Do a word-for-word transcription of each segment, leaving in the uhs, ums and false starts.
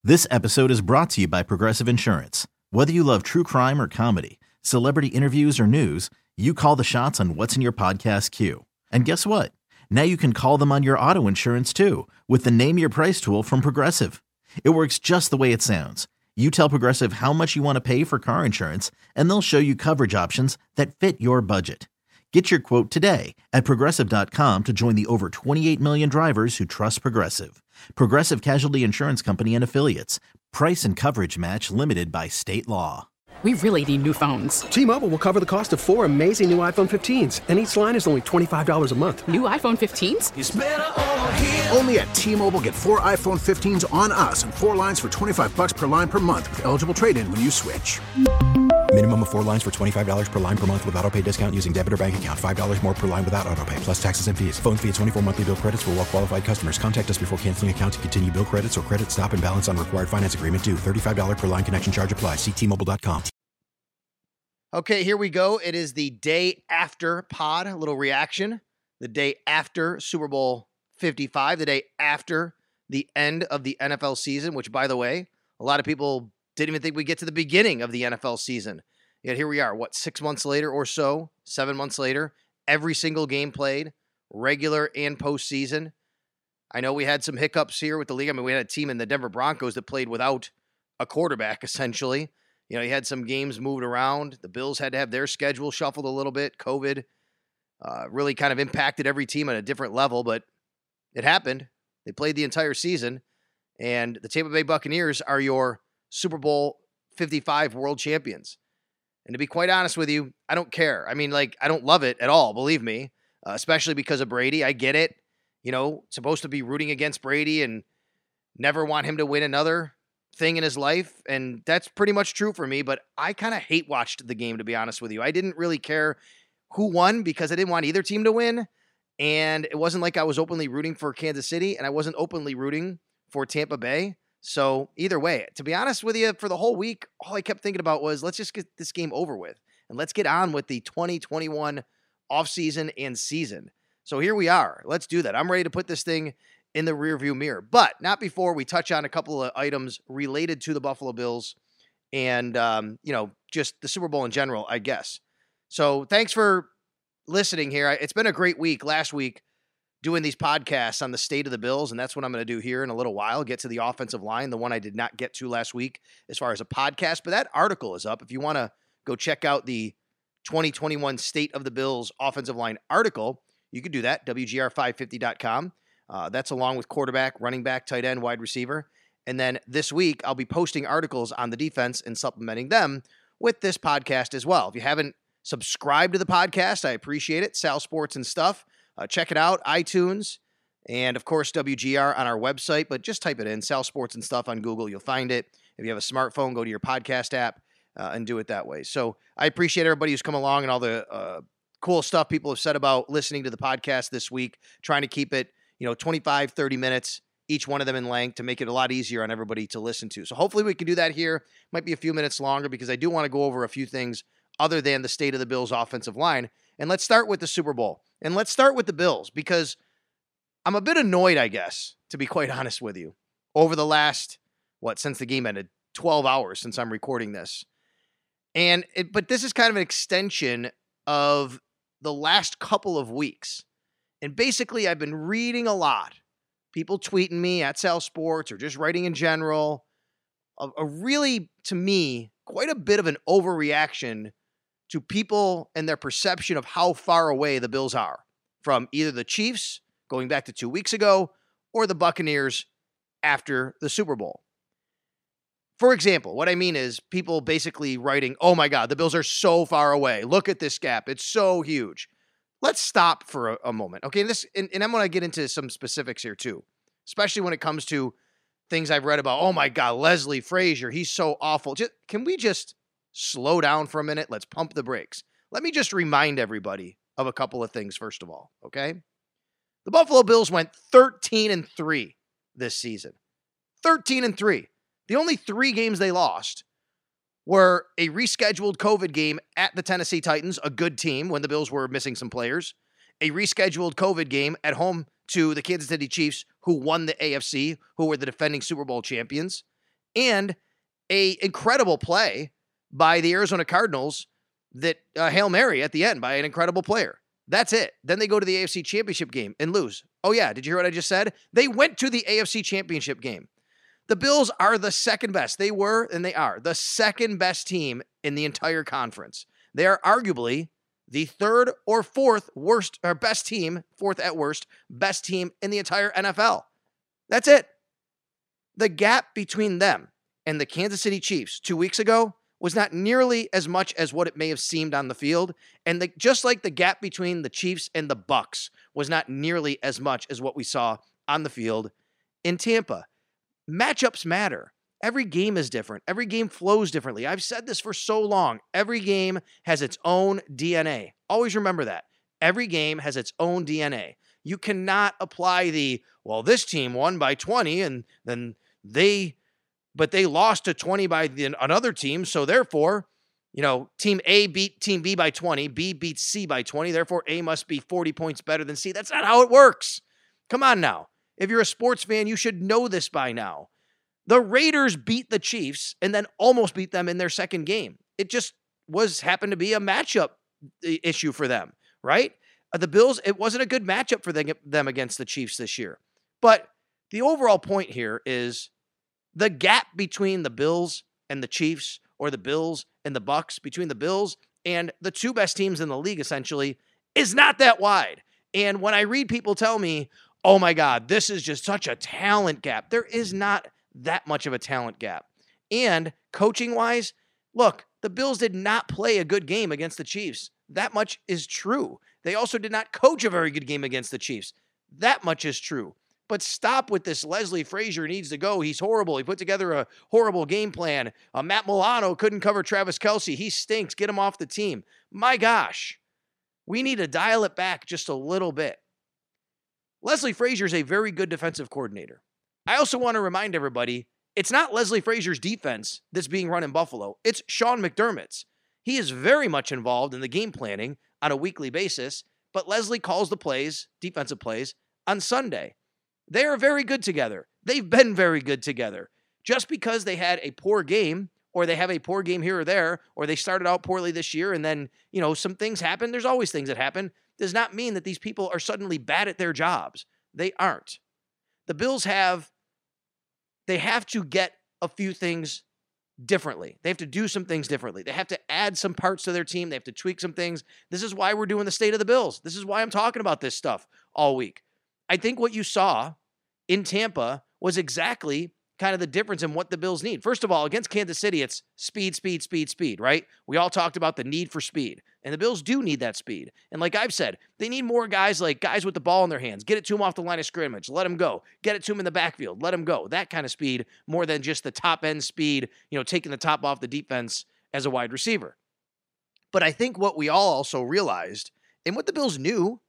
This episode is brought to you by Progressive Insurance. Whether you love true crime or comedy, celebrity interviews or news, you call the shots on what's in your podcast queue. And guess what? Now you can call them on your auto insurance too with the Name Your Price tool from Progressive. It works just the way it sounds. You tell Progressive how much you want to pay for car insurance, and they'll show you coverage options that fit your budget. Get your quote today at progressive dot com to join the over twenty-eight million drivers who trust Progressive. Progressive Casualty Insurance Company and Affiliates. Price and coverage match limited by state law. We really need new phones. T-Mobile will cover the cost of four amazing new iPhone fifteens, and each line is only twenty-five dollars a month. New iPhone fifteens? It's better over here. Only at T-Mobile, get four iPhone fifteens on us and four lines for twenty-five bucks per line per month with eligible trade-in when you switch. Minimum of four lines for twenty-five dollars per line per month with autopay discount using debit or bank account. five dollars more per line without autopay, plus taxes and fees. Phone fee at twenty-four monthly bill credits for well-qualified customers. Contact us before canceling account to continue bill credits or credit stop and balance on required finance agreement due. thirty-five dollars per line connection charge applies. See T Mobile dot com. Okay, here we go. It is the day after pod, a little reaction. The day after Super Bowl fifty-five, the day after the end of the N F L season, which, by the way, a lot of people didn't even think we'd get to the beginning of the N F L season. Yet here we are, what, six months later or so, seven months later, every single game played, regular and postseason. I know we had some hiccups here with the league. I mean, we had a team in the Denver Broncos that played without a quarterback, essentially. You know, you had some games moved around. The Bills had to have their schedule shuffled a little bit. COVID uh, really kind of impacted every team at a different level, but it happened. They played the entire season, and the Tampa Bay Buccaneers are your Super Bowl fifty-five world champions. And to be quite honest with you, I don't care. I mean, like, I don't love it at all, believe me, uh, especially because of Brady. I get it. You know, supposed to be rooting against Brady and never want him to win another thing in his life, and that's pretty much true for me, but I kind of hate watched the game, to be honest with you. I didn't really care who won because I didn't want either team to win, and it wasn't like I was openly rooting for Kansas City, and I wasn't openly rooting for Tampa Bay. So either way, to be honest with you, for the whole week, all I kept thinking about was, let's just get this game over with, and let's get on with the twenty twenty-one offseason and season. So here we are. Let's do that. I'm ready to put this thing in the rearview mirror, but not before we touch on a couple of items related to the Buffalo Bills and, um, you know, just the Super Bowl in general, I guess. So thanks for listening here. It's been a great week last week doing these podcasts on the state of the Bills, and that's what I'm going to do here in a little while, get to the offensive line, the one I did not get to last week as far as a podcast, but that article is up. If you want to go check out the twenty twenty-one State of the Bills offensive line article, you can do that, W G R five fifty dot com. Uh, that's along with quarterback, running back, tight end, wide receiver. And then this week, I'll be posting articles on the defense and supplementing them with this podcast as well. If you haven't subscribed to the podcast, I appreciate it. Sal Sports and Stuff. Uh, check it out, iTunes, and of course, W G R on our website. But just type it in, Sal Sports and Stuff on Google. You'll find it. If you have a smartphone, go to your podcast app uh, and do it that way. So I appreciate everybody who's come along and all the uh, cool stuff people have said about listening to the podcast this week, trying to keep it, you know, twenty-five, thirty minutes, each one of them in length to make it a lot easier on everybody to listen to. So hopefully we can do that here. Might be a few minutes longer because I do want to go over a few things other than the state of the Bills offensive line. And let's start with the Super Bowl. And let's start with the Bills because I'm a bit annoyed, I guess, to be quite honest with you, over the last, what, since the game ended, twelve hours since I'm recording this. And it, but this is kind of an extension of the last couple of weeks. And basically, I've been reading a lot. People tweeting me at Sal Sports or just writing in general. A, a really, to me, quite a bit of an overreaction to people and their perception of how far away the Bills are from either the Chiefs, going back to two weeks ago, or the Buccaneers after the Super Bowl. For example, what I mean is people basically writing, oh my God, the Bills are so far away. Look at this gap. It's so huge. Let's stop for a, a moment. Okay, this and, and I'm going to get into some specifics here too, especially when it comes to things I've read about. Oh my God, Leslie Frazier, he's so awful. Just, can we just slow down for a minute? Let's pump the brakes. Let me just remind everybody of a couple of things, first of all, okay? The Buffalo Bills went thirteen and three this season. thirteen and three. The only three games they lost were a rescheduled COVID game at the Tennessee Titans, a good team when the Bills were missing some players, a rescheduled COVID game at home to the Kansas City Chiefs, who won the A F C, who were the defending Super Bowl champions, and a incredible play by the Arizona Cardinals that uh, Hail Mary at the end by an incredible player. That's it. Then they go to the A F C Championship game and lose. Oh yeah, did you hear what I just said? They went to the A F C Championship game. The Bills are the second best. They were, and they are, the second best team in the entire conference. They are arguably the third or fourth worst, or best team, fourth at worst, best team in the entire N F L. That's it. The gap between them and the Kansas City Chiefs two weeks ago was not nearly as much as what it may have seemed on the field. And the, just like the gap between the Chiefs and the Bucs was not nearly as much as what we saw on the field in Tampa. Matchups matter. Every game is different. Every game flows differently. I've said this for so long. Every game has its own D N A. Always remember that. Every game has its own D N A. You cannot apply the, well, this team won by twenty and then they, but they lost to twenty by the, another team. So therefore, you know, team A beat team B by twenty, B beats C by twenty. Therefore, A must be forty points better than C. That's not how it works. Come on now. If you're a sports fan, you should know this by now. The Raiders beat the Chiefs and then almost beat them in their second game. It just was happened to be a matchup issue for them, right? The Bills, it wasn't a good matchup for them against the Chiefs this year. But the overall point here is the gap between the Bills and the Chiefs, or the Bills and the Bucs, between the Bills and the two best teams in the league, essentially, is not that wide. And when I read people tell me, oh my God, this is just such a talent gap, there is not that much of a talent gap. And coaching-wise, look, the Bills did not play a good game against the Chiefs. That much is true. They also did not coach a very good game against the Chiefs. That much is true. But stop with this Leslie Frazier needs to go. He's horrible. He put together a horrible game plan. Uh, Matt Milano couldn't cover Travis Kelce. He stinks. Get him off the team. My gosh, we need to dial it back just a little bit. Leslie Frazier is a very good defensive coordinator. I also want to remind everybody, it's not Leslie Frazier's defense that's being run in Buffalo. It's Sean McDermott's. He is very much involved in the game planning on a weekly basis, but Leslie calls the plays, defensive plays, on Sunday. They are very good together. They've been very good together. Just because they had a poor game, or they have a poor game here or there, or they started out poorly this year and then, you know, some things happen. There's always things that happen. Does not mean that these people are suddenly bad at their jobs. They aren't. The Bills have, they have to get a few things differently. They have to do some things differently. They have to add some parts to their team. They have to tweak some things. This is why we're doing the state of the Bills. This is why I'm talking about this stuff all week. I think what you saw in Tampa was exactly kind of the difference in what the Bills need. First of all, against Kansas City, it's speed, speed, speed, speed, right? We all talked about the need for speed, and the Bills do need that speed. And like I've said, they need more guys like guys with the ball in their hands. Get it to them off the line of scrimmage. Let them go. Get it to them in the backfield. Let them go. That kind of speed more than just the top end speed, you know, taking the top off the defense as a wide receiver. But I think what we all also realized, and what the Bills knew,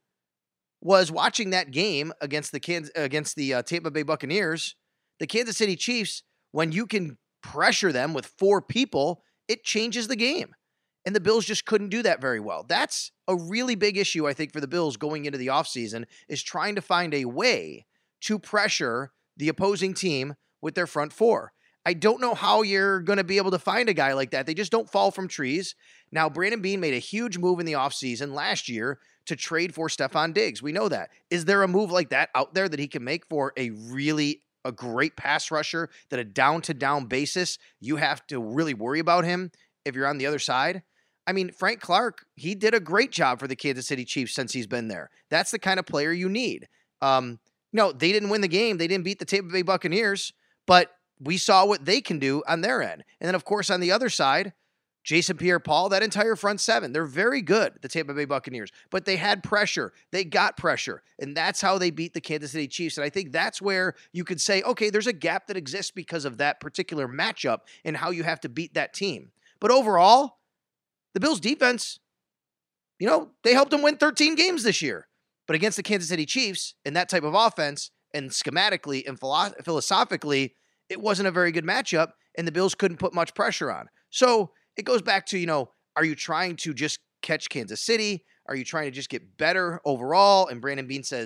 was watching that game against the Kansas, against the uh, Tampa Bay Buccaneers. The Kansas City Chiefs, when you can pressure them with four people, it changes the game. And the Bills just couldn't do that very well. That's a really big issue, I think, for the Bills going into the offseason, is trying to find a way to pressure the opposing team with their front four. I don't know how you're going to be able to find a guy like that. They just don't fall from trees. Now, Brandon Beane made a huge move in the offseason last year to trade for Stephon Diggs. We know that. Is there a move like that out there that he can make for a really a great pass rusher, that a down-to-down basis, you have to really worry about him if you're on the other side? I mean, Frank Clark, he did a great job for the Kansas City Chiefs since he's been there. That's the kind of player you need. Um, no, they didn't win the game. They didn't beat the Tampa Bay Buccaneers, but we saw what they can do on their end. And then, of course, on the other side, Jason Pierre-Paul, that entire front seven, they're very good, the Tampa Bay Buccaneers, but they had pressure. They got pressure, and that's how they beat the Kansas City Chiefs. And I think that's where you could say, okay, there's a gap that exists because of that particular matchup and how you have to beat that team. But overall, the Bills' defense, you know, they helped them win thirteen games this year. But against the Kansas City Chiefs and that type of offense, and schematically and philo- philosophically, it wasn't a very good matchup, and the Bills couldn't put much pressure on. So it goes back to, you know, are you trying to just catch Kansas City? Are you trying to just get better overall? And Brandon Beane says,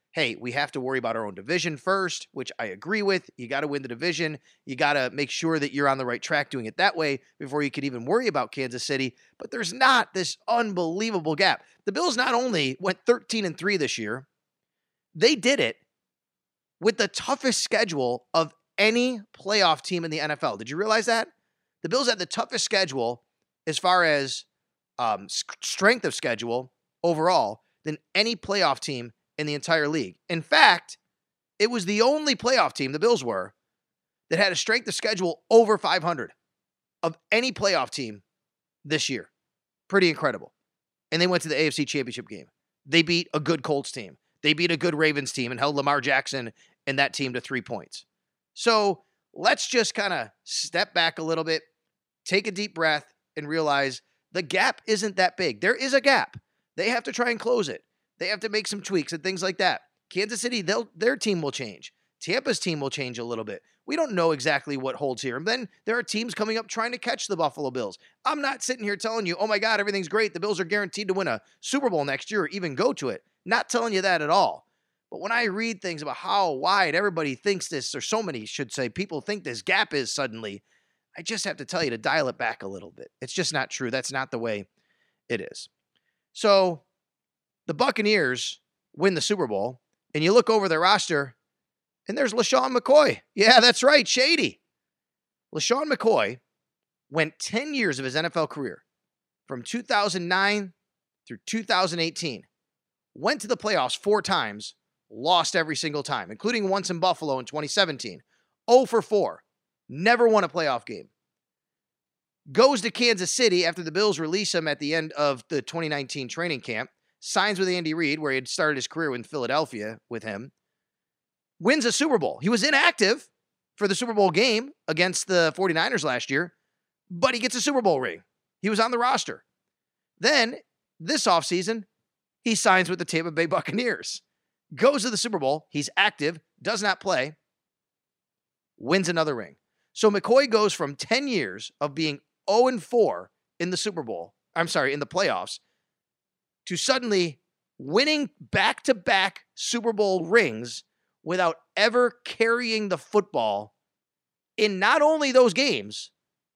hey, we have to worry about our own division first, which I agree with. You got to win the division. You got to make sure that you're on the right track doing it that way before you could even worry about Kansas City. But there's not this unbelievable gap. The Bills not only went thirteen and three this year, they did it with the toughest schedule of any playoff team in the N F L. Did you realize that? The Bills had the toughest schedule as far as um, strength of schedule overall than any playoff team in the entire league. In fact, it was the only playoff team, the Bills were, that had a strength of schedule over five hundred of any playoff team this year. Pretty incredible. And they went to the A F C Championship game. They beat a good Colts team. They beat a good Ravens team and held Lamar Jackson and that team to three points. So let's just kind of step back a little bit, take a deep breath, and realize the gap isn't that big. There is a gap. They have to try and close it. They have to make some tweaks and things like that. Kansas City, they'll, their team will change. Tampa's team will change a little bit. We don't know exactly what holds here. And then there are teams coming up trying to catch the Buffalo Bills. I'm not sitting here telling you, oh my God, everything's great. The Bills are guaranteed to win a Super Bowl next year or even go to it. Not telling you that at all. But when I read things about how wide everybody thinks this, or so many should say, people think this gap is suddenly, I just have to tell you to dial it back a little bit. It's just not true. That's not the way it is. So the Buccaneers win the Super Bowl, and you look over their roster, and there's LaShawn McCoy. Yeah, that's right, Shady. LaShawn McCoy went ten years of his N F L career, from two thousand nine through two thousand eighteen, went to the playoffs four times, lost every single time, including once in Buffalo in twenty seventeen. oh for four, never won a playoff game. Goes to Kansas City after the Bills release him at the end of the twenty nineteen training camp, signs with Andy Reid, where he had started his career in Philadelphia with him, wins a Super Bowl. He was inactive for the Super Bowl game against the 49ers last year, but he gets a Super Bowl ring. He was on the roster. Then, this offseason, he signs with the Tampa Bay Buccaneers. Goes to the Super Bowl. He's active, does not play, wins another ring. So McCoy goes from ten years of being oh and four in the Super Bowl, I'm sorry, in the playoffs, to suddenly winning back-to-back Super Bowl rings without ever carrying the football in not only those games,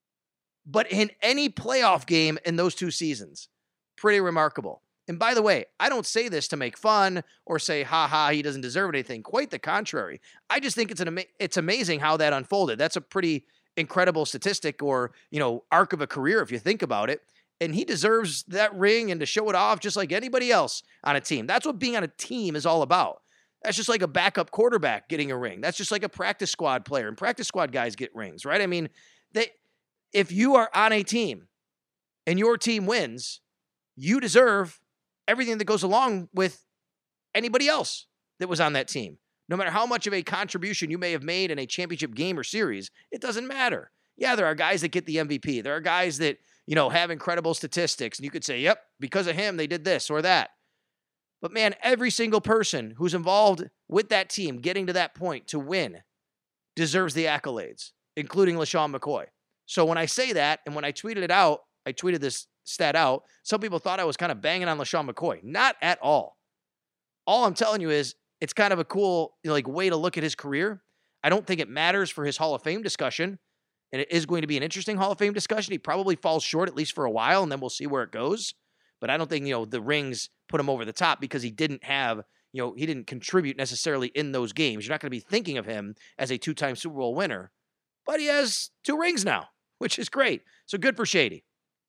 but in any playoff game in those two seasons. Pretty remarkable. And by the way, I don't say this to make fun or say, ha ha, he doesn't deserve anything. Quite the contrary. I just think it's an ama- it's amazing how that unfolded. That's a pretty incredible statistic, or, you know, arc of a career if you think about it. And he deserves that ring and to show it off just like anybody else on a team. That's what being on a team is all about. That's just like a backup quarterback getting a ring. That's just like a practice squad player, and practice squad guys get rings, right? I mean, they, if you are on a team and your team wins, you deserve everything that goes along with anybody else that was on that team. No matter how much of a contribution you may have made in a championship game or series, it doesn't matter. Yeah, there are guys that get the M V P. There are guys that, you know, have incredible statistics, and you could say, yep, because of him, they did this or that. But man, every single person who's involved with that team getting to that point to win deserves the accolades, including LaShawn McCoy. So when I say that, and when I tweeted it out, I tweeted this stat out, some people thought I was kind of banging on LaShawn McCoy. Not at all. All I'm telling you is it's kind of a cool, you know, like way to look at his career. I don't think it matters for his Hall of Fame discussion, and it is going to be an interesting Hall of Fame discussion. He probably falls short at least for a while, and then we'll see where it goes. But I don't think, you know, the rings put him over the top because he didn't have, you know, he didn't contribute necessarily in those games. You're not going to be thinking of him as a two-time Super Bowl winner, but he has two rings now, which is great. So good for Shady.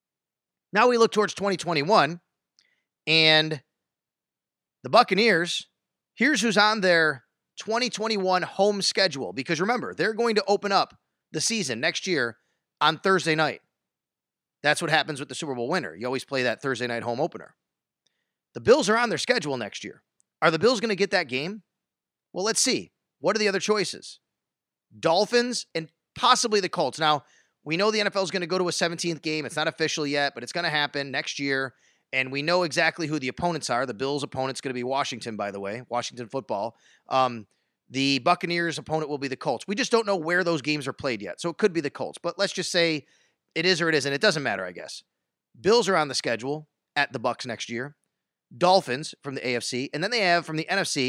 Now we look towards twenty twenty-one, and the Buccaneers, here's who's on their twenty twenty-one home schedule, because remember, they're going to open up the season next year on Thursday night. That's what happens with the Super Bowl winner. You always play that Thursday night home opener. The Bills are on their schedule next year. Are the Bills going to get that game? Well, let's see. What are the other choices? Dolphins and possibly the Colts. Now, we know the N F L is going to go to a seventeenth game. It's not official yet, but it's going to happen next year. And we know exactly who the opponents are. The Bills' opponent's going to be Washington, by the way, Washington football. Um, the Buccaneers' opponent will be the Colts. We just don't know where those games are played yet. So it could be the Colts. But let's just say it is or it isn't. It doesn't matter, I guess. Bills are on the schedule at the Bucs next year. Dolphins from the A F C. And then they have from the N F C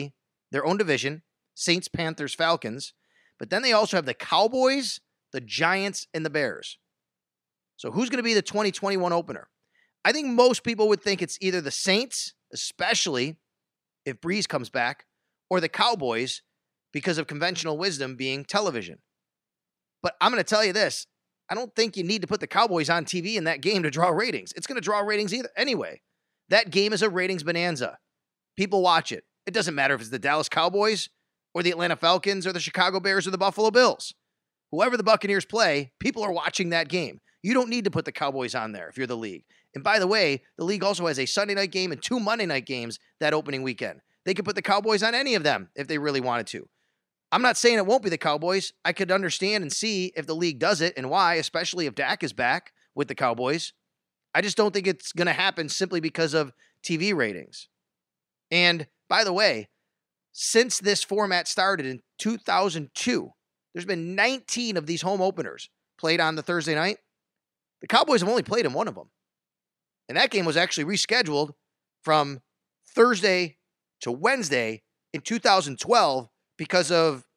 their own division, Saints, Panthers, Falcons. But then they also have the Cowboys, the Giants, and the Bears. So who's going to be the twenty twenty-one opener? I think most people would think it's either the Saints, especially if Breeze comes back, or the Cowboys because of conventional wisdom being television. But I'm going to tell you this. I don't think you need to put the Cowboys on T V in that game to draw ratings. It's going to draw ratings either. Anyway, that game is a ratings bonanza. People watch it. It doesn't matter if it's the Dallas Cowboys or the Atlanta Falcons or the Chicago Bears or the Buffalo Bills. Whoever the Buccaneers play, people are watching that game. You don't need to put the Cowboys on there if you're the league. And by the way, the league also has a Sunday night game and two Monday night games that opening weekend. They could put the Cowboys on any of them if they really wanted to. I'm not saying it won't be the Cowboys. I could understand and see if the league does it and why, especially if Dak is back with the Cowboys. I just don't think it's going to happen simply because of T V ratings. And by the way, since this format started in two thousand two, there's been nineteen of these home openers played on the Thursday night. The Cowboys have only played in one of them. And that game was actually rescheduled from Thursday to Wednesday in two thousand twelve because of,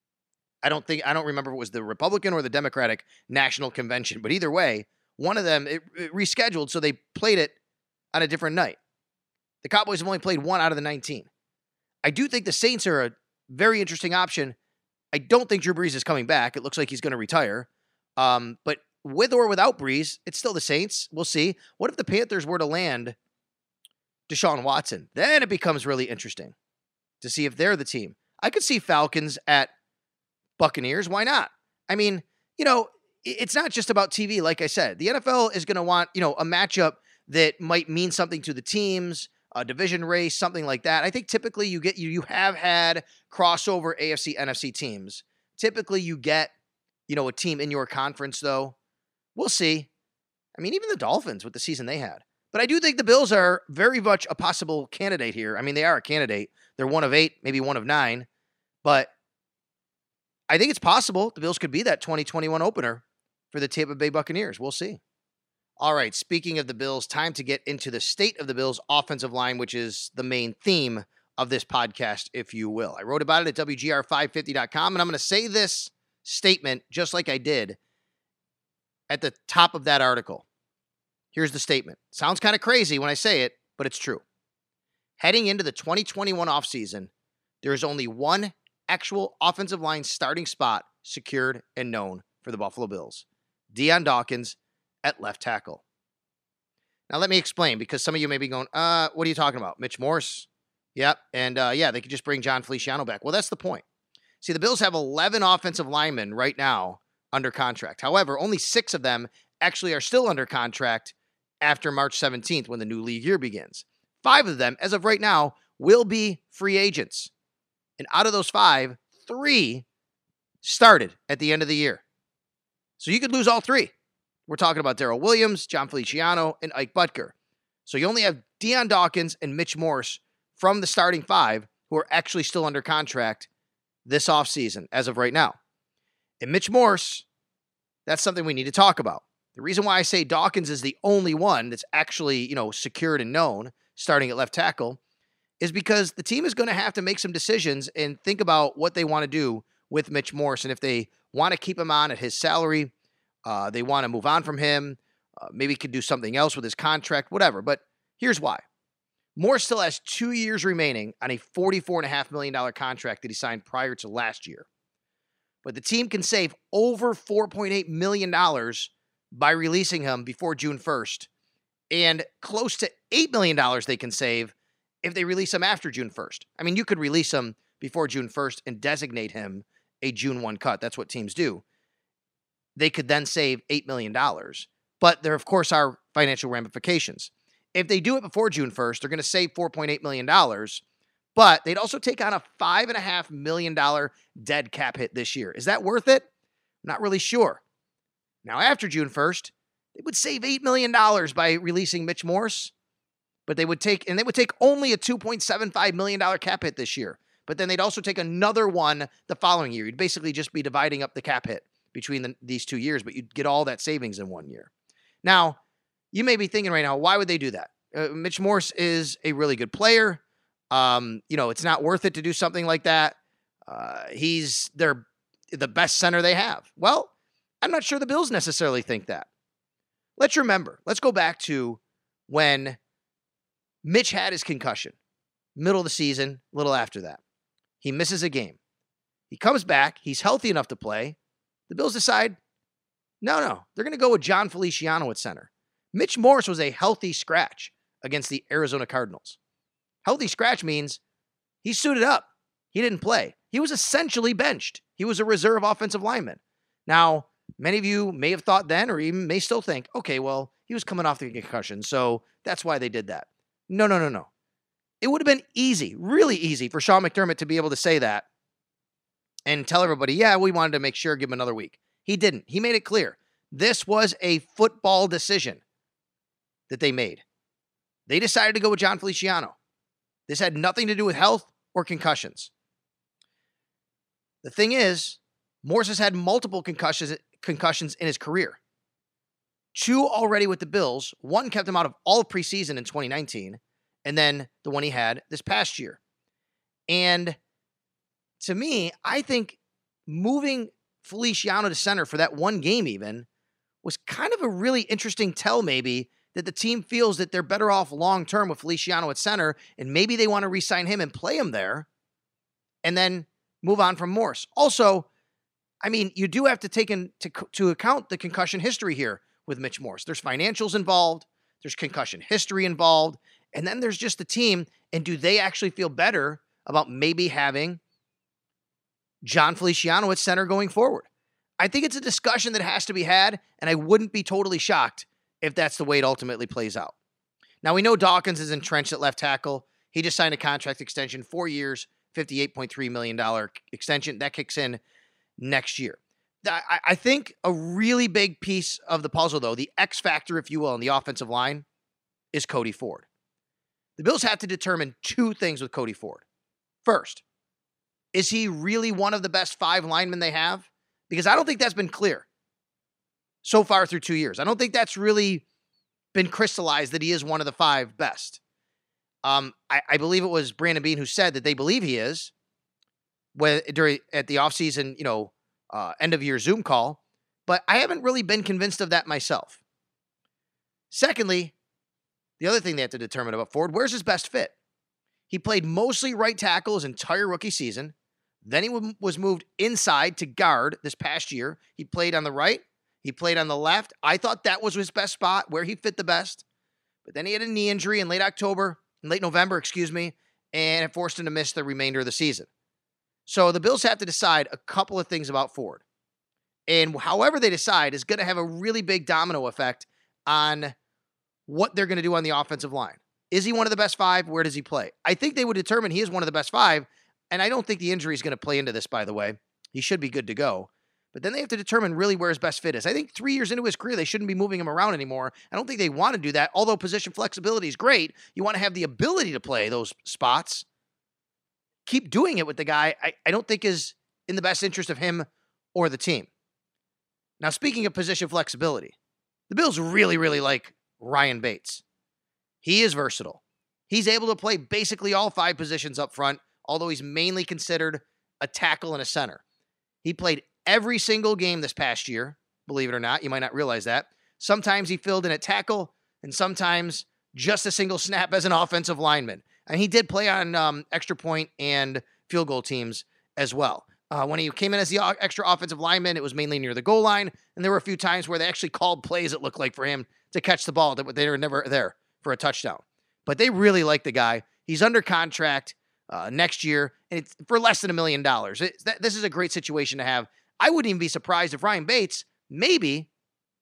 I don't think, I don't remember if it was the Republican or the Democratic National Convention, but either way, one of them, it, it rescheduled, so they played it on a different night. The Cowboys have only played one out of the nineteen. I do think the Saints are a very interesting option. I don't think Drew Brees is coming back. It looks like he's going to retire. Um, but with or without Brees, it's still the Saints. We'll see. What if the Panthers were to land Deshaun Watson? Then it becomes really interesting to see if they're the team. I could see Falcons at Buccaneers. Why not? I mean, you know, it's not just about T V. Like I said, the N F L is going to want, you know, a matchup that might mean something to the teams, a division race, something like that. I think typically you get, you, you have had crossover A F C, N F C teams. Typically you get, you know, a team in your conference though. We'll see. I mean, even the Dolphins with the season they had. But I do think the Bills are very much a possible candidate here. I mean, they are a candidate. They're one of eight, maybe one of nine. But I think it's possible the Bills could be that twenty twenty-one opener for the Tampa Bay Buccaneers. We'll see. All right, speaking of the Bills, time to get into the state of the Bills' offensive line, which is the main theme of this podcast, if you will. I wrote about it at W G R five fifty dot com, and I'm going to say this statement just like I did at the top of that article. Here's the statement. Sounds kind of crazy when I say it, but it's true. Heading into the twenty twenty-one offseason, there is only one actual offensive line starting spot secured and known for the Buffalo Bills. Dion Dawkins at left tackle. Now let me explain, because some of you may be going, uh, what are you talking about? Mitch Morse? Yep. And uh, yeah, they could just bring John Feliciano back. Well, that's the point. See, the Bills have eleven offensive linemen right now under contract. However, only six of them actually are still under contract after March seventeenth when the new league year begins. Five of them, as of right now, will be free agents. And out of those five, three started at the end of the year. So you could lose all three. We're talking about Darrell Williams, John Feliciano, and Ike Butker. So you only have Dion Dawkins and Mitch Morse from the starting five who are actually still under contract this offseason as of right now. And Mitch Morse, that's something we need to talk about. The reason why I say Dawkins is the only one that's actually, you know, secured and known starting at left tackle is because the team is going to have to make some decisions and think about what they want to do with Mitch Morse. And if they want to keep him on at his salary, uh, they want to move on from him, uh, maybe could do something else with his contract, whatever. But here's why. Morse still has two years remaining on a forty-four point five million dollars contract that he signed prior to last year. But the team can save over four point eight million dollars by releasing him before June first, and close to eight million dollars they can save if they release him after June first. I mean, you could release him before June first and designate him a June first cut. That's what teams do. They could then save eight million dollars. But there, of course, are financial ramifications. If they do it before June first, they're going to save four point eight million dollars, but they'd also take on a five point five million dollars dead cap hit this year. Is that worth it? Not really sure. Now, after June first, they would save eight million dollars by releasing Mitch Morse, but they would take, and they would take only a two point seven five million dollars cap hit this year. But then they'd also take another one the following year. You'd basically just be dividing up the cap hit between the, these two years, but you'd get all that savings in one year. Now, you may be thinking right now, why would they do that? Uh, Mitch Morse is a really good player. Um, you know, it's not worth it to do something like that. Uh, he's their the best center they have. Well, I'm not sure the Bills necessarily think that. Let's remember, let's go back to when Mitch had his concussion, middle of the season, a little after that. He misses a game. He comes back. He's healthy enough to play. The Bills decide, no, no, they're going to go with John Feliciano at center. Mitch Morse was a healthy scratch against the Arizona Cardinals. Healthy scratch means he suited up. He didn't play. He was essentially benched. He was a reserve offensive lineman. Now, many of you may have thought then, or even may still think, okay, well, he was coming off the concussion, so that's why they did that. No, no, no, no. It would have been easy, really easy for Sean McDermott to be able to say that and tell everybody, yeah, we wanted to make sure, give him another week. He didn't. He made it clear. This was a football decision that they made. They decided to go with John Feliciano. This had nothing to do with health or concussions. The thing is, Morse has had multiple concussions, concussions in his career. Two already with the Bills. One kept him out of all of preseason in twenty nineteen, and then the one he had this past year. And to me, I think moving Feliciano to center for that one game even was kind of a really interesting tell maybe that the team feels that they're better off long-term with Feliciano at center, and maybe they want to re-sign him and play him there, and then move on from Morse. Also, I mean, you do have to take into to account the concussion history here with Mitch Morse. There's financials involved, there's concussion history involved, and then there's just the team, and do they actually feel better about maybe having John Feliciano at center going forward? I think it's a discussion that has to be had, and I wouldn't be totally shocked if that's the way it ultimately plays out. Now, we know Dawkins is entrenched at left tackle. He just signed a contract extension, four years, fifty-eight point three million dollars extension. That kicks in next year. I, I think a really big piece of the puzzle, though, the X factor, if you will, on the offensive line is Cody Ford. The Bills have to determine two things with Cody Ford. First, is he really one of the best five linemen they have? Because I don't think that's been clear so far through two years. I don't think that's really been crystallized that he is one of the five best. Um, I, I believe it was Brandon Beane who said that they believe he is when, during at the offseason, you know, uh, end of year Zoom call, but I haven't really been convinced of that myself. Secondly, the other thing they have to determine about Ford, where's his best fit? He played mostly right tackle his entire rookie season. Then he w- was moved inside to guard this past year. He played on the right. He played on the left. I thought that was his best spot, where he fit the best. But then he had a knee injury in late October, in late November, excuse me, and it forced him to miss the remainder of the season. So the Bills have to decide a couple of things about Ford. And however they decide is going to have a really big domino effect on what they're going to do on the offensive line. Is he one of the best five? Where does he play? I think they would determine he is one of the best five, and I don't think the injury is going to play into this, by the way. He should be good to go. But then they have to determine really where his best fit is. I think three years into his career, they shouldn't be moving him around anymore. I don't think they want to do that, although position flexibility is great. You want to have the ability to play those spots. Keep doing it with the guy I, I don't think is in the best interest of him or the team. Now, speaking of position flexibility, the Bills really, really like Ryan Bates. He is versatile. He's able to play basically all five positions up front, although he's mainly considered a tackle and a center. He played every single game this past year, believe it or not. You might not realize that. Sometimes he filled in at tackle, and sometimes just a single snap as an offensive lineman. And he did play on um, extra point and field goal teams as well. Uh, when he came in as the extra offensive lineman, it was mainly near the goal line, and there were a few times where they actually called plays, it looked like, for him to catch the ball. They were never there for a touchdown. But they really like the guy. He's under contract uh, next year, and it's for less than a million dollars. It, th- this is a great situation to have. I wouldn't even be surprised if Ryan Bates maybe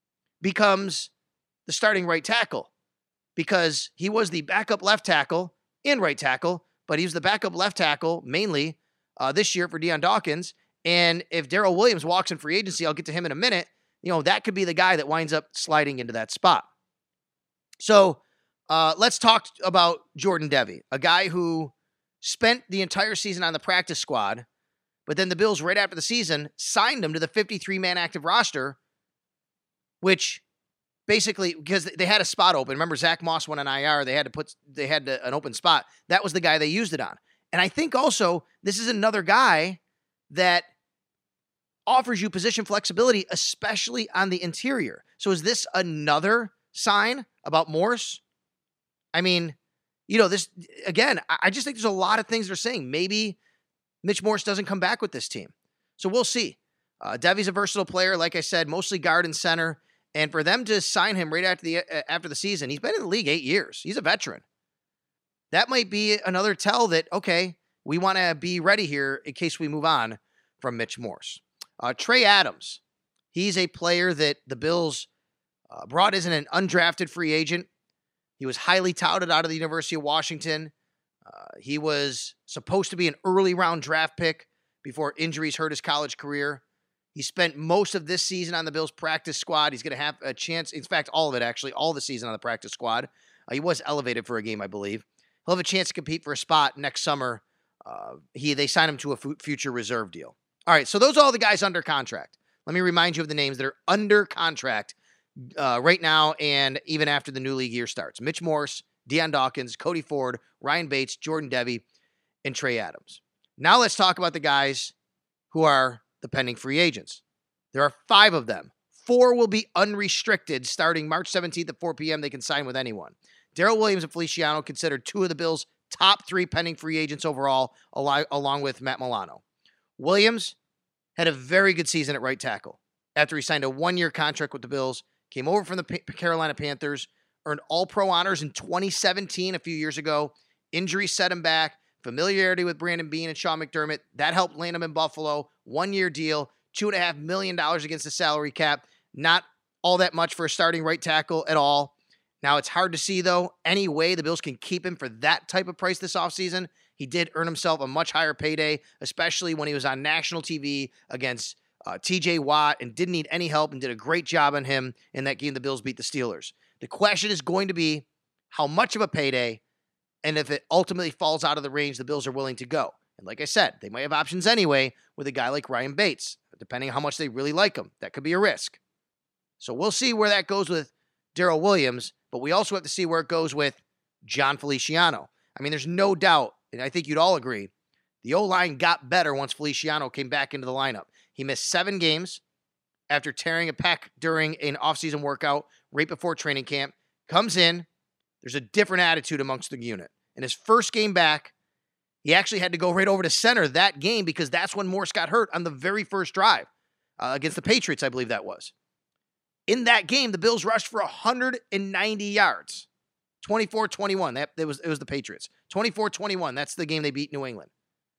becomes the starting right tackle, because he was the backup left tackle and right tackle, but he was the backup left tackle mainly uh, this year for Deion Dawkins. And if Darrell Williams walks in free agency, I'll get to him in a minute, you know, that could be the guy that winds up sliding into that spot. So uh, let's talk about Jordan Devey, a guy who spent the entire season on the practice squad, but then the Bills, right after the season, signed him to the fifty-three man active roster, which basically, because they had a spot open. Remember, Zach Moss went on I R. They had to put, they had to, an open spot. That was the guy they used it on. And I think also this is another guy that offers you position flexibility, especially on the interior. So is this another sign about Morse? I mean, you know, this, again, I just think there's a lot of things they're saying. Maybe Mitch Morse doesn't come back with this team. So we'll see. Uh, Devy's a versatile player, like I said, mostly guard and center. And for them to sign him right after the uh, after the season, he's been in the league eight years. He's a veteran. That might be another tell that, okay, we want to be ready here in case we move on from Mitch Morse. Uh, Trey Adams, he's a player that the Bills uh, brought as an undrafted free agent. He was highly touted out of the University of Washington. Uh, he was supposed to be an early round draft pick before injuries hurt his college career. He spent most of this season on the Bills practice squad. He's going to have a chance, in fact, all of it actually, all the season on the practice squad. Uh, he was elevated for a game, I believe. He'll have a chance to compete for a spot next summer. Uh, he They signed him to a f- future reserve deal. All right, so those are all the guys under contract. Let me remind you of the names that are under contract uh, right now and even after the new league year starts. Mitch Morse, Deion Dawkins, Cody Ford, Ryan Bates, Jordan Devy, and Trey Adams. Now let's talk about the guys who are the pending free agents. There are five of them. Four will be unrestricted starting March seventeenth at four p.m. They can sign with anyone. Darrell Williams and Feliciano considered two of the Bills' top three pending free agents overall, along with Matt Milano. Williams had a very good season at right tackle after he signed a one-year contract with the Bills, came over from the P- Carolina Panthers, earned All-Pro honors in twenty seventeen, a few years ago. Injuries set him back. Familiarity with Brandon Beane and Sean McDermott, that helped land him in Buffalo. One-year deal, two point five million dollars against the salary cap. Not all that much for a starting right tackle at all. Now, it's hard to see, though, any way the Bills can keep him for that type of price this offseason. He did earn himself a much higher payday, especially when he was on national T V against uh, T J Watt and didn't need any help and did a great job on him in that game the Bills beat the Steelers. The question is going to be how much of a payday and if it ultimately falls out of the range the Bills are willing to go. And like I said, they might have options anyway with a guy like Ryan Bates, depending on how much they really like him. That could be a risk. So we'll see where that goes with Darrell Williams, but we also have to see where it goes with John Feliciano. I mean, there's no doubt, and I think you'd all agree, the O-line got better once Feliciano came back into the lineup. He missed seven games after tearing a pec during an offseason workout right before training camp. Comes in, there's a different attitude amongst the unit. In his first game back, he actually had to go right over to center that game because that's when Morse got hurt on the very first drive uh, against the Patriots, I believe that was. In that game, the Bills rushed for one hundred ninety yards. twenty-four twenty-one. That, that was, it was the Patriots. twenty-four twenty-one. That's the game they beat New England.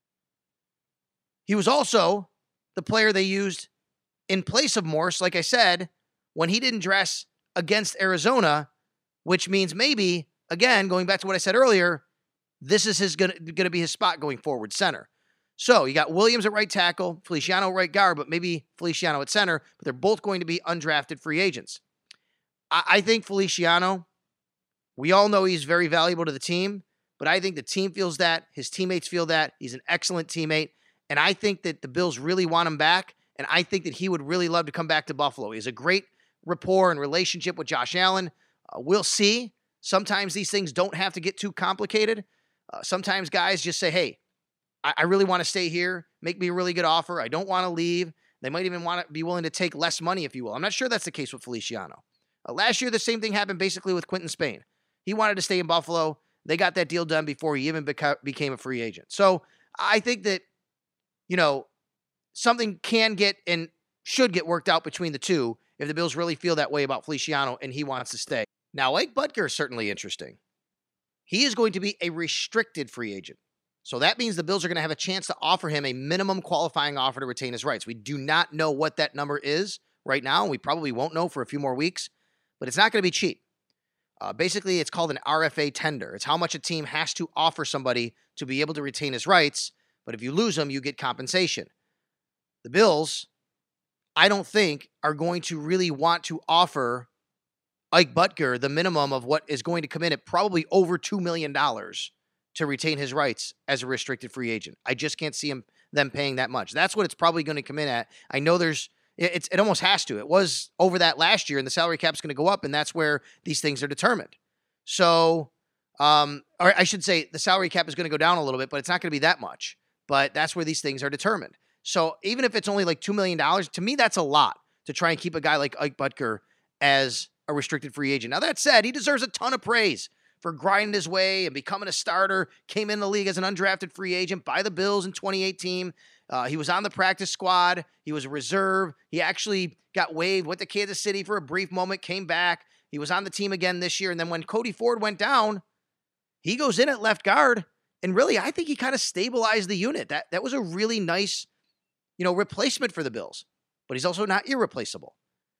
He was also the player they used in place of Morse, like I said, when he didn't dress against Arizona, which means maybe, again, going back to what I said earlier, this is his gonna, gonna be his spot going forward, center. So you got Williams at right tackle, Feliciano at right guard, but maybe Feliciano at center, but they're both going to be undrafted free agents. I, I think Feliciano, we all know he's very valuable to the team, but I think the team feels that, his teammates feel that, he's an excellent teammate, and I think that the Bills really want him back, and I think that he would really love to come back to Buffalo. He has a great rapport and relationship with Josh Allen. Uh, we'll see. Sometimes these things don't have to get too complicated. Uh, sometimes guys just say, hey, I, I really want to stay here. Make me a really good offer. I don't want to leave. They might even want to be willing to take less money, if you will. I'm not sure that's the case with Feliciano. Uh, last year, the same thing happened basically with Quentin Spain. He wanted to stay in Buffalo. They got that deal done before he even beca- became a free agent. So I think that, you know, something can get and should get worked out between the two if the Bills really feel that way about Feliciano and he wants to stay. Now, Ike Butker is certainly interesting. He is going to be a restricted free agent. So that means the Bills are going to have a chance to offer him a minimum qualifying offer to retain his rights. We do not know what that number is right now. We probably won't know for a few more weeks, but it's not going to be cheap. Uh, basically, it's called an R F A tender. It's how much a team has to offer somebody to be able to retain his rights, but if you lose them, you get compensation. The Bills, I don't think, are going to really want to offer Ike Butker the minimum of what is going to come in at probably over two million dollars to retain his rights as a restricted free agent. I just can't see him them paying that much. That's what it's probably going to come in at. I know there's It, it's, it almost has to. It was over that last year, and the salary cap is going to go up, and that's where these things are determined. So, um, or I should say the salary cap is going to go down a little bit, but it's not going to be that much. But that's where these things are determined. So even if it's only like two million dollars, to me, that's a lot to try and keep a guy like Ike Boettger as a restricted free agent. Now, that said, he deserves a ton of praise for grinding his way and becoming a starter. Came in the league as an undrafted free agent by the Bills in twenty eighteen. Uh, he was on the practice squad. He was a reserve. He actually got waived, went to Kansas City for a brief moment, came back. He was on the team again this year. And then when Cody Ford went down, he goes in at left guard. And really, I think he kind of stabilized the unit. That, that was a really nice, you know, replacement for the Bills. But he's also not irreplaceable.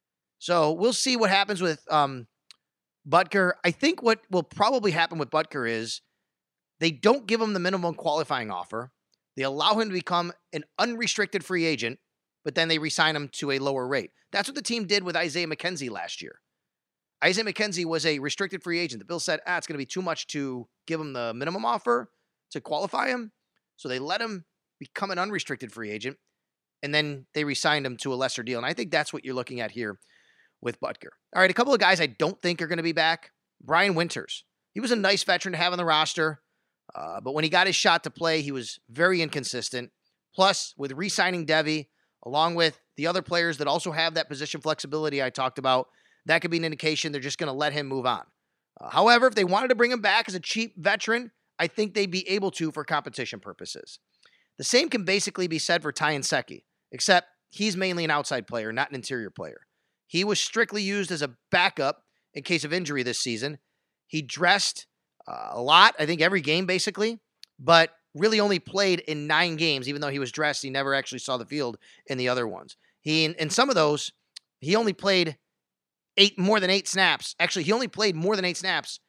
So we'll see what happens with um, Boettger. I think what will probably happen with Boettger is they don't give him the minimum qualifying offer. They allow him to become an unrestricted free agent, but then they re-sign him to a lower rate. That's what the team did with Isaiah McKenzie last year. Isaiah McKenzie was a restricted free agent. The Bills said, ah, it's going to be too much to give him the minimum offer to qualify him. So they let him become an unrestricted free agent, and then they re-signed him to a lesser deal. And I think that's what you're looking at here with Boettger. All right, a couple of guys I don't think are going to be back. Brian Winters. He was a nice veteran to have on the roster, uh, but when he got his shot to play, he was very inconsistent. Plus, with re-signing Devy, along with the other players that also have that position flexibility I talked about, that could be an indication they're just going to let him move on. Uh, however, if they wanted to bring him back as a cheap veteran, I think they'd be able to for competition purposes. The same can basically be said for Ty Nsekhe, except he's mainly an outside player, not an interior player. He was strictly used as a backup in case of injury this season. He dressed uh, a lot, I think every game basically, but really only played in nine games. Even though he was dressed, he never actually saw the field in the other ones. He, in, in some of those, he only played eight more than eight snaps. Actually, he only played more than eight snaps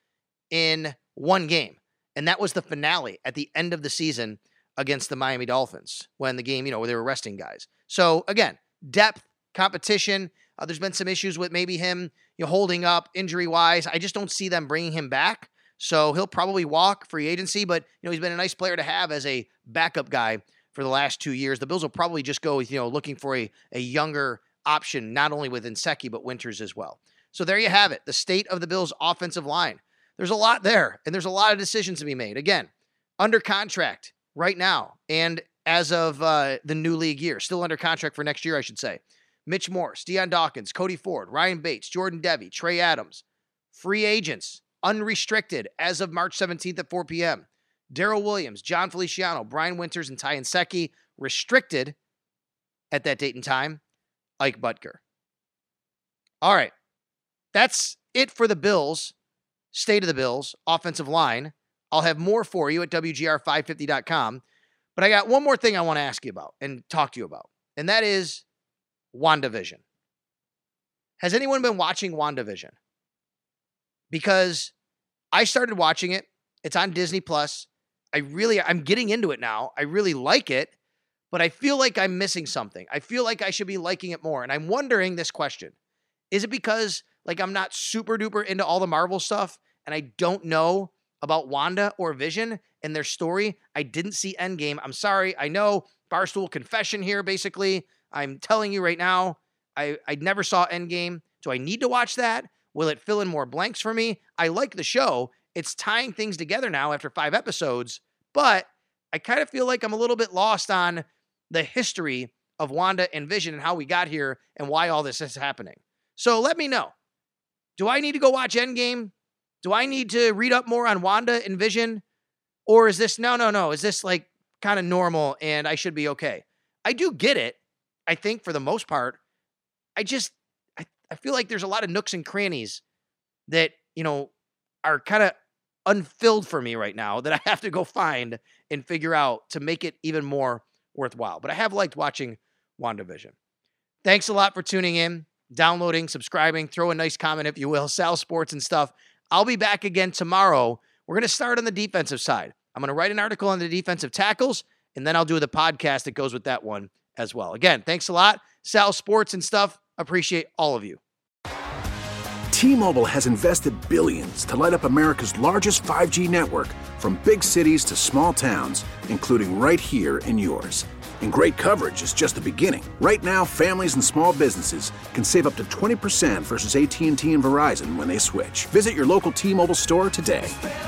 in one game. And that was the finale at the end of the season against the Miami Dolphins when the game, you know, where they were resting guys. So again, depth, competition. Uh, there's been some issues with maybe him, you know, holding up injury-wise. I just don't see them bringing him back. So he'll probably walk free agency, but, you know, he's been a nice player to have as a backup guy for the last two years. The Bills will probably just go with, you know, looking for a, a younger option, not only with Nsekhe, but Winters as well. So there you have it, the state of the Bills' offensive line. There's a lot there, and there's a lot of decisions to be made. Again, under contract right now, and as of uh, the new league year, still under contract for next year, I should say. Mitch Morse, Deion Dawkins, Cody Ford, Ryan Bates, Jordan Devy, Trey Adams. Free agents, unrestricted as of March seventeenth at four p.m. Darrell Williams, John Feliciano, Brian Winters, and Ty Nsekhe. Restricted at that date and time, Ike Boettger. All right, that's it for the Bills. State of the Bills, offensive line. I'll have more for you at W G R five fifty dot com. But I got one more thing I want to ask you about and talk to you about, and that is WandaVision. Has anyone been watching WandaVision? Because I started watching it. It's on Disney Plus. I really, I'm getting into it now. I really like it, but I feel like I'm missing something. I feel like I should be liking it more. And I'm wondering this question. Is it because like I'm not super duper into all the Marvel stuff and I don't know about Wanda or Vision and their story? I didn't see Endgame. I'm sorry. I know Barstool confession here, basically. I'm telling you right now, I, I never saw Endgame. Do I need to watch that? Will it fill in more blanks for me? I like the show. It's tying things together now after five episodes, but I kind of feel like I'm a little bit lost on the history of Wanda and Vision and how we got here and why all this is happening. So let me know. Do I need to go watch Endgame? Do I need to read up more on Wanda and Vision? Or is this, no, no, no. Is this like kind of normal and I should be okay? I do get it. I think for the most part, I just, I, I feel like there's a lot of nooks and crannies that, you know, are kind of unfilled for me right now that I have to go find and figure out to make it even more worthwhile. But I have liked watching WandaVision. Thanks a lot for tuning in, downloading, subscribing, throw a nice comment if you will, Sal Sports and stuff. I'll be back again tomorrow. We're going to start on the defensive side. I'm going to write an article on the defensive tackles, and then I'll do the podcast that goes with that one as well. Again, thanks a lot. Sal Sports and stuff. Appreciate all of you. T-Mobile has invested billions to light up America's largest five G network, from big cities to small towns, including right here in yours. And great coverage is just the beginning. Right now, families and small businesses can save up to twenty percent versus A T and T and Verizon when they switch. Visit your local T-Mobile store today.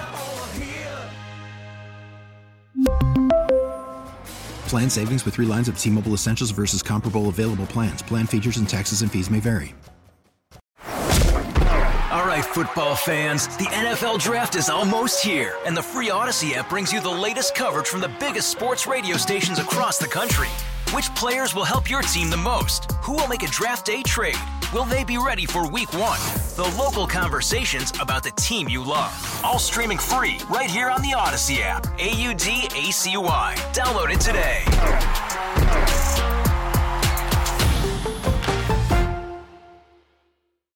Plan savings with three lines of T-Mobile Essentials versus comparable available plans. Plan features and taxes and fees may vary. All right, football fans, the N F L Draft is almost here, and the free Odyssey app brings you the latest coverage from the biggest sports radio stations across the country. Which players will help your team the most? Who will make a draft day trade? Will they be ready for week one? The local conversations about the team you love. All streaming free right here on the Odyssey app. A U D A C Y. Download it today.